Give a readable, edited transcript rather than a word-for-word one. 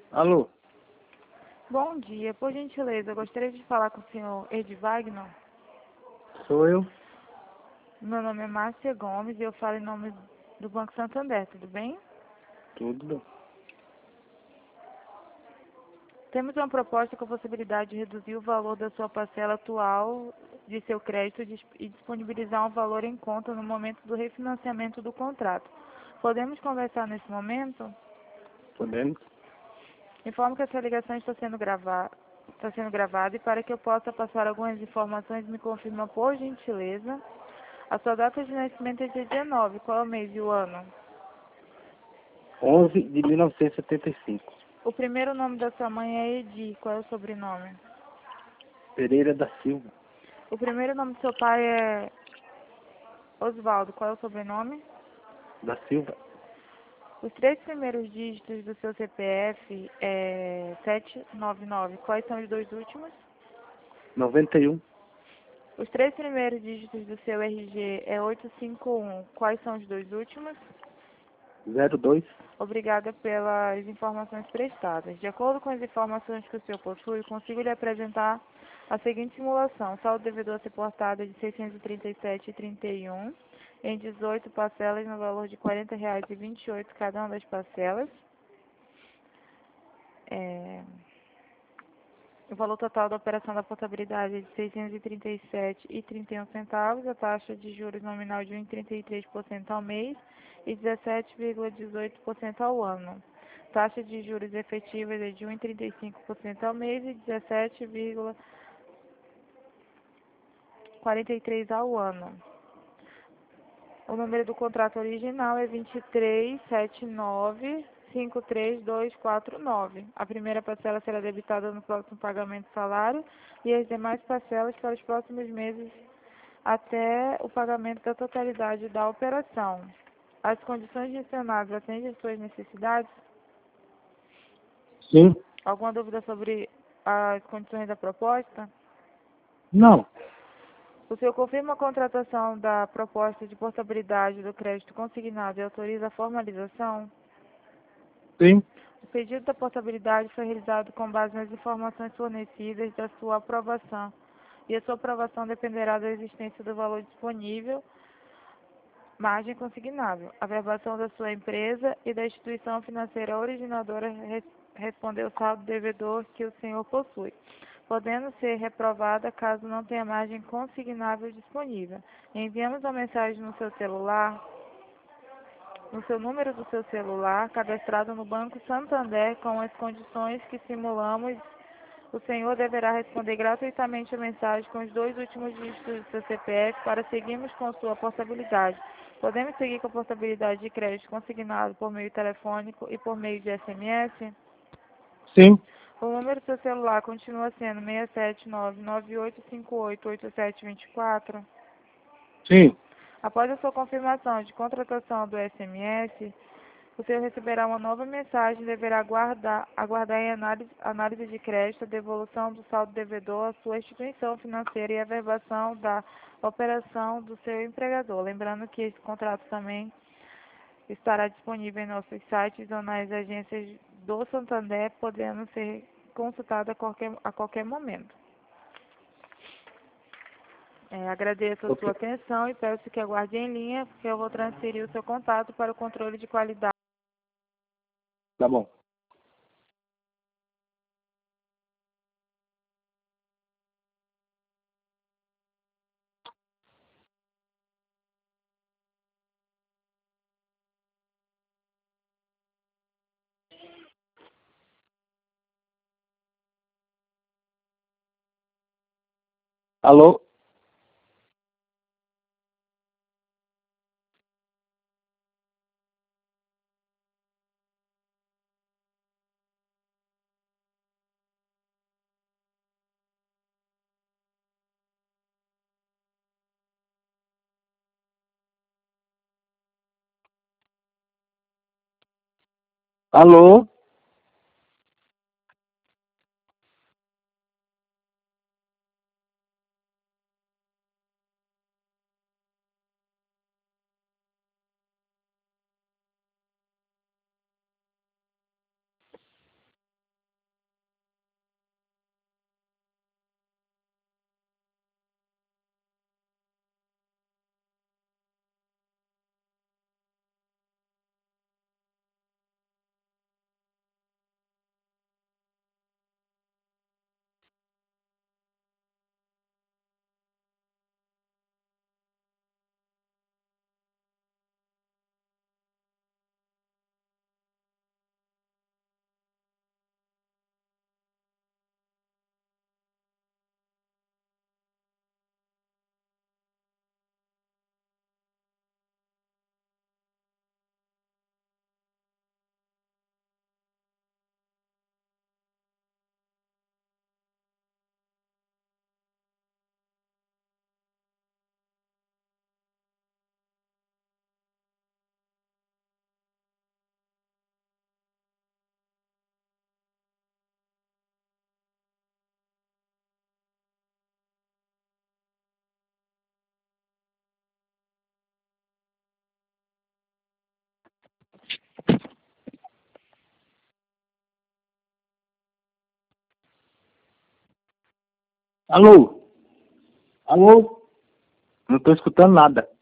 Alô, Bom dia, por gentileza, eu gostaria de falar com o senhor Edvagno. sou eu? Meu nome é Márcia Gomes e eu falo em nome do Banco Santander, tudo bem? Tudo bem. Temos uma proposta com a possibilidade de reduzir o valor da sua parcela atual de seu crédito e disponibilizar um valor em conta no momento do refinanciamento do contrato. Podemos conversar nesse momento? Podemos? Informo que essa ligação está sendo gravada e para que eu possa passar algumas informações, me confirma por gentileza. A sua data de nascimento é dia 19. Qual é o mês e o ano? 11 de 1975. O primeiro nome da sua mãe é Edi. Qual é o sobrenome? Pereira da Silva. O primeiro nome do seu pai é Osvaldo. Qual é o sobrenome? Da Silva. Os três primeiros dígitos do seu CPF é 799. Quais são os dois últimos? 91. Os três primeiros dígitos do seu RG é 851. Quais são os dois últimos? 02. Obrigada pelas informações prestadas. De acordo com as informações que o senhor possui, consigo lhe apresentar a seguinte simulação. Saldo devedor a ser portado é de R$ 637,31 em 18 parcelas no valor de R$ 40,28 cada uma das parcelas. O valor total da operação da portabilidade é de R$ 637,31, a taxa de juros nominal de 1,33% ao mês e 17,18% ao ano. Taxa de juros efetivas é de 1,35% ao mês e 17,43% ao ano. O número do contrato original é 237953249. A primeira parcela será debitada no próximo pagamento do salário e as demais parcelas para os próximos meses até o pagamento da totalidade da operação. As condições mencionadas atendem às suas necessidades? Sim. Alguma dúvida sobre as condições da proposta? Não. O senhor confirma a contratação da proposta de portabilidade do crédito consignado e autoriza a formalização? Sim. O pedido da portabilidade foi realizado com base nas informações fornecidas da sua aprovação, e a sua aprovação dependerá da existência do valor disponível, margem consignável. A verbação da sua empresa e da instituição financeira originadora responder ao saldo devedor que o senhor possui, podendo ser reprovada caso não tenha margem consignável disponível. Enviamos a mensagem no seu celular, no seu número do seu celular, cadastrado no Banco Santander com as condições que simulamos. O senhor deverá responder gratuitamente a mensagem com os dois últimos dígitos do seu CPF para seguirmos com sua portabilidade. Podemos seguir com a portabilidade de crédito consignado por meio telefônico e por meio de SMS? Sim. O número do seu celular continua sendo 67998588724. Sim. Após a sua confirmação de contratação do SMS, o senhor receberá uma nova mensagem e deverá aguardar em análise de crédito a devolução do saldo devedor à sua instituição financeira e a verbação da operação do seu empregador. Lembrando que esse contrato também estará disponível em nossos sites ou nas agências do Santander, podendo ser consultado a qualquer momento. Agradeço a sua Ok. atenção e peço que aguarde em linha, porque eu vou transferir o seu contato para o controle de qualidade. Tá bom. Alô? Alô? Alô? Alô? Não estou escutando nada.